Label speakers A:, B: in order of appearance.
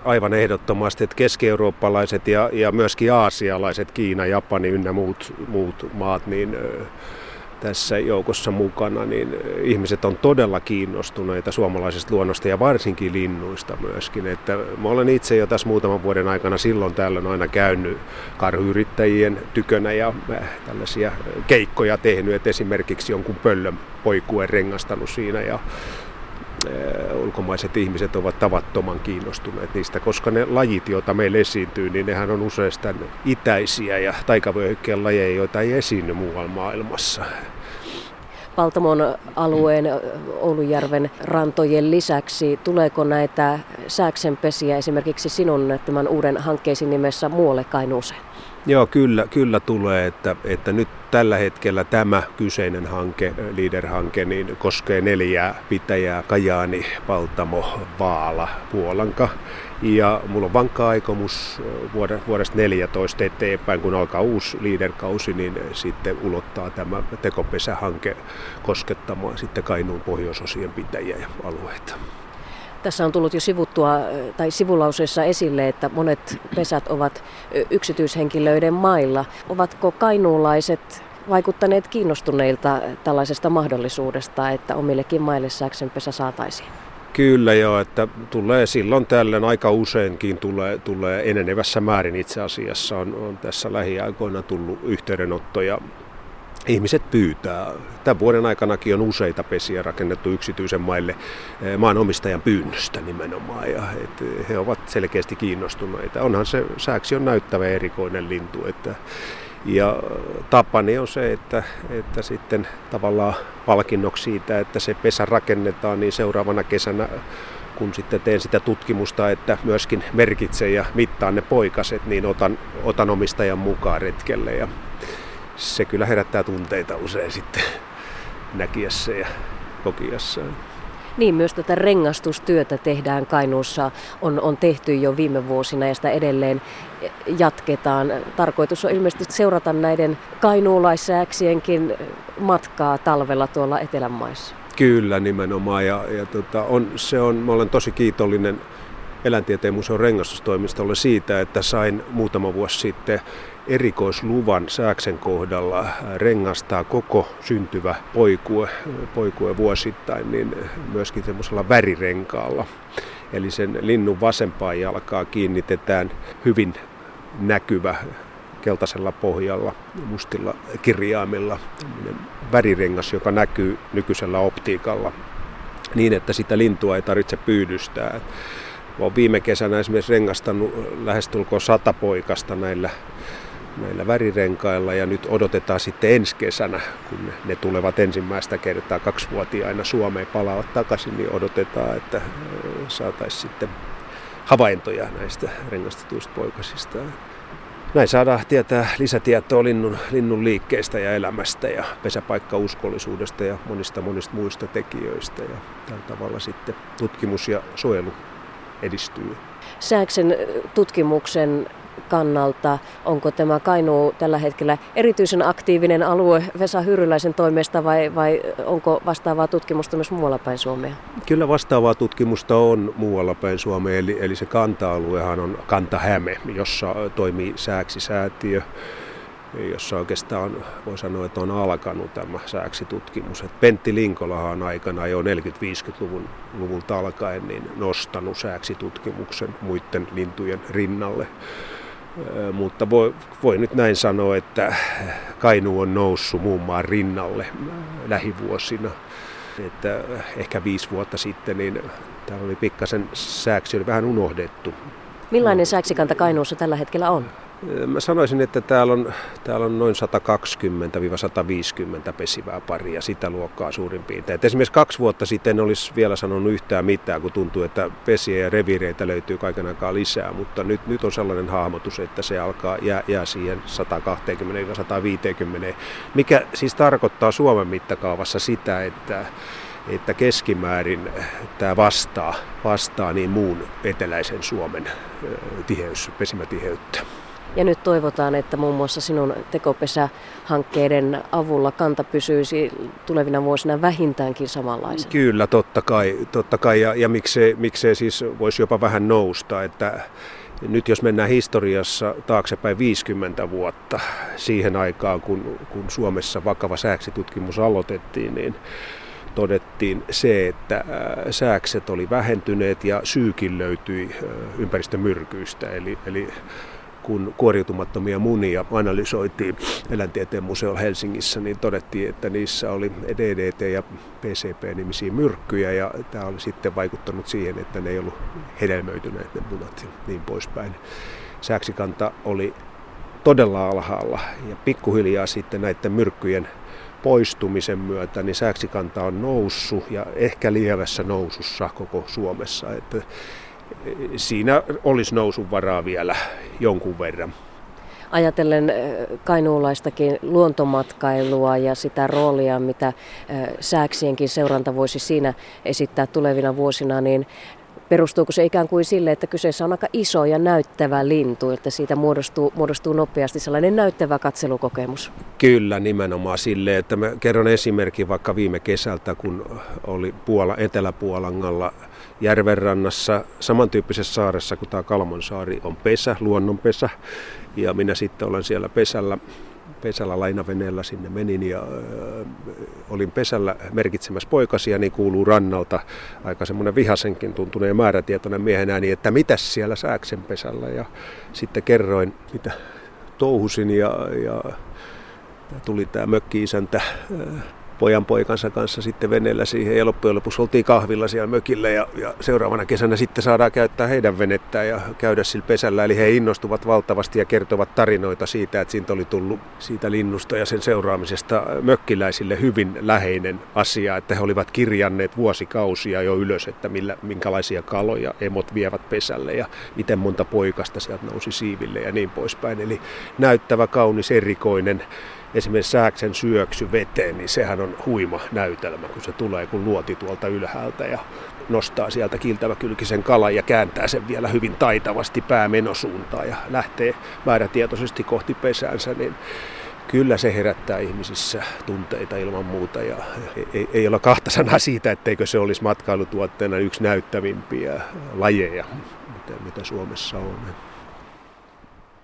A: aivan ehdottomasti, että keski-eurooppalaiset ja myöskin aasialaiset, Kiina, Japani ynnä muut maat, niin tässä joukossa mukana, niin ihmiset on todella kiinnostuneita suomalaisesta luonnosta ja varsinkin linnuista myöskin. Että mä olen itse jo tässä muutaman vuoden aikana silloin tällöin aina käynyt karhuyrittäjien tykönä ja tällaisia keikkoja tehnyt, että esimerkiksi jonkun pöllön poikuen rengastanut siinä ja ulkomaiset ihmiset ovat tavattoman kiinnostuneet niistä, koska ne lajit, joita meillä esiintyy, niin nehän on useastaan itäisiä ja taikavyöhykkeen lajeja, joita ei esiinny muualla maailmassa.
B: Paltamon alueen Oulujärven rantojen lisäksi, tuleeko näitä sääksenpesiä esimerkiksi sinun tämän uuden hankkeesi nimessä muualle Kainuuseen?
A: Joo, kyllä tulee, että nyt tällä hetkellä tämä kyseinen hanke, LEADER-hanke, niin koskee 4 pitäjää, Kajaani, Paltamo, Vaala, Puolanka. Ja mulla on vankka aikomus vuodesta 2014 eteenpäin, kun alkaa uusi LEADER-kausi, niin sitten ulottaa tämä tekopesähanke koskettamaan sitten Kainuun pohjoisosien pitäjiä ja alueita.
B: Tässä on tullut jo sivuttua tai sivulauseessa esille, että monet pesät ovat yksityishenkilöiden mailla. Ovatko kainuulaiset vaikuttaneet kiinnostuneilta tällaisesta mahdollisuudesta, että omillekin maille sääksenpesä saataisiin?
A: Kyllä joo, että tulee silloin tällöin aika useinkin tulee enenevässä määrin itse asiassa on tässä lähiaikoina tullut yhteydenottoja. Ihmiset pyytää. Tämän vuoden aikanakin on useita pesiä rakennettu yksityisen maille maanomistajan pyynnöstä nimenomaan. Ja he ovat selkeästi kiinnostuneita. Onhan se sääksi on näyttävä erikoinen lintu. Ja tapani on se, että sitten tavallaan palkinnoksi siitä, että se pesä rakennetaan, niin seuraavana kesänä, kun sitten teen sitä tutkimusta, että myöskin merkitsen ja mittaan ne poikaset, niin otan omistajan mukaan retkelle. Ja se kyllä herättää tunteita usein sitten näkiessä ja kokiessa.
B: Niin, myös tätä rengastustyötä tehdään Kainuussa, on tehty jo viime vuosina ja sitä edelleen jatketaan. Tarkoitus on ilmeisesti seurata näiden kainuulaissääksienkin matkaa talvella tuolla Etelänmaissa.
A: Kyllä nimenomaan mä olen tosi kiitollinen Eläintieteen museon rengastustoimistolle siitä, että sain muutama vuosi sitten erikoisluvan sääksen kohdalla rengastaa koko syntyvä poikue vuosittain niin myöskin semmoisella värirenkaalla. Eli sen linnun vasempaan jalkaan kiinnitetään hyvin näkyvä keltaisella pohjalla, mustilla kirjaimilla värirengas, joka näkyy nykyisellä optiikalla niin, että sitä lintua ei tarvitse pyydystää. Olen viime kesänä esimerkiksi rengastanut lähestulkoon 100 poikasta näillä värirenkailla ja nyt odotetaan sitten ensi kesänä, kun ne tulevat ensimmäistä kertaa 2-vuotiaina Suomeen palaavat takaisin, niin odotetaan, että saataisiin sitten havaintoja näistä rengastetuista poikasista. Näin saadaan tietää lisätietoa linnun liikkeestä ja elämästä ja pesäpaikkauskollisuudesta ja monista muista tekijöistä ja tällä tavalla sitten tutkimus ja suojelu edistyy.
B: Sääksen tutkimuksen kannalta, onko tämä Kainuu tällä hetkellä erityisen aktiivinen alue Vesa Hyryläisen toimesta vai onko vastaavaa tutkimusta myös muualla päin Suomea?
A: Kyllä vastaavaa tutkimusta on muualla päin Suomea, eli se kanta-aluehan on Kanta-Häme, jossa toimii Sääksi-säätiö, jossa oikeastaan voi sanoa, että on alkanut tämä sääksitutkimus. Pentti Linkolahan aikana jo 40-50-luvulta alkaen niin nostanut sääksitutkimuksen muiden lintujen rinnalle. Mutta voi nyt näin sanoa, että Kainuu on noussut muun maan rinnalle lähivuosina. Että ehkä 5 vuotta sitten niin täällä oli pikkasen sääksi, oli vähän unohdettu.
B: Millainen sääksikanta Kainuussa tällä hetkellä on?
A: Mä sanoisin, että täällä on noin 120-150 pesivää paria, sitä luokkaa suurin piirtein. Et esimerkiksi 2 vuotta sitten en olisi vielä sanonut yhtään mitään, kun tuntuu, että pesiä ja reviireitä löytyy kaiken aikaa lisää, mutta nyt on sellainen hahmotus, että se alkaa jää siihen 120-150, mikä siis tarkoittaa Suomen mittakaavassa sitä, että keskimäärin tämä vastaa niin muun eteläisen Suomen pesimätiheyttä.
B: Ja nyt toivotaan, että muun muassa sinun tekopesähankkeiden avulla kanta pysyisi tulevina vuosina vähintäänkin samanlaisena.
A: Kyllä, totta kai ja miksei siis voisi jopa vähän nousta, että nyt jos mennään historiassa taaksepäin 50 vuotta siihen aikaan, kun Suomessa vakava sääksitutkimus aloitettiin, niin todettiin se, että sääkset oli vähentyneet ja syykin löytyi ympäristömyrkyistä. Eli kun kuoriutumattomia munia analysoitiin Eläintieteen museolla Helsingissä, niin todettiin, että niissä oli DDT ja PCP-nimisiä myrkkyjä, ja tämä oli sitten vaikuttanut siihen, että ne ei ollut hedelmöityneet ne munat ja niin poispäin. Sääksikanta oli todella alhaalla, ja pikkuhiljaa sitten näiden myrkkyjen poistumisen myötä niin sääksikanta on noussut ja ehkä lievässä nousussa koko Suomessa. Että siinä olisi nousun varaa vielä jonkun verran.
B: Ajatellen kainuulaistakin luontomatkailua ja sitä roolia, mitä sääksienkin seuranta voisi siinä esittää tulevina vuosina, niin perustuuko se ikään kuin sille, että kyseessä on aika iso ja näyttävä lintu, että siitä muodostuu nopeasti sellainen näyttävä katselukokemus?
A: Kyllä, nimenomaan sille, että mä kerron esimerkin vaikka viime kesältä, kun oli Etelä-Puolangalla järvenrannassa, samantyyppisessä saaressa kuin tämä Kalmonsaari on pesä, luonnonpesä, ja minä sitten olen siellä pesällä lainaveneellä sinne menin ja olin pesällä merkitsemässä poikasia, niin kuuluu rannalta aika semmoinen vihasenkin tuntuneen määrätietoinen miehen ääni, että mitäs siellä sääksen pesällä, ja sitten kerroin mitä touhusin ja tuli tämä mökki-isäntä poikansa kanssa sitten veneellä siihen, ja loppujen lopuksi oltiin kahvilla siellä mökillä, ja seuraavana kesänä sitten saadaan käyttää heidän venettään ja käydä sillä pesällä, eli he innostuvat valtavasti ja kertovat tarinoita siitä, että siitä oli tullut siitä linnusta ja sen seuraamisesta mökkiläisille hyvin läheinen asia, että he olivat kirjanneet vuosikausia jo ylös, että minkälaisia kaloja emot vievät pesälle ja miten monta poikasta sieltä nousi siiville ja niin poispäin, eli näyttävä, kaunis, erikoinen. Esimerkiksi sääksen syöksy veteen, niin sehän on huima näytelmä, kun se tulee kun luoti tuolta ylhäältä ja nostaa sieltä kiiltäväkylkisen kalan ja kääntää sen vielä hyvin taitavasti päämenosuuntaan ja lähtee määrätietoisesti kohti pesäänsä, niin kyllä se herättää ihmisissä tunteita ilman muuta, ja ei ole kahta sanaa siitä, etteikö se olisi matkailutuotteena yksi näyttävimpiä lajeja, mitä Suomessa on.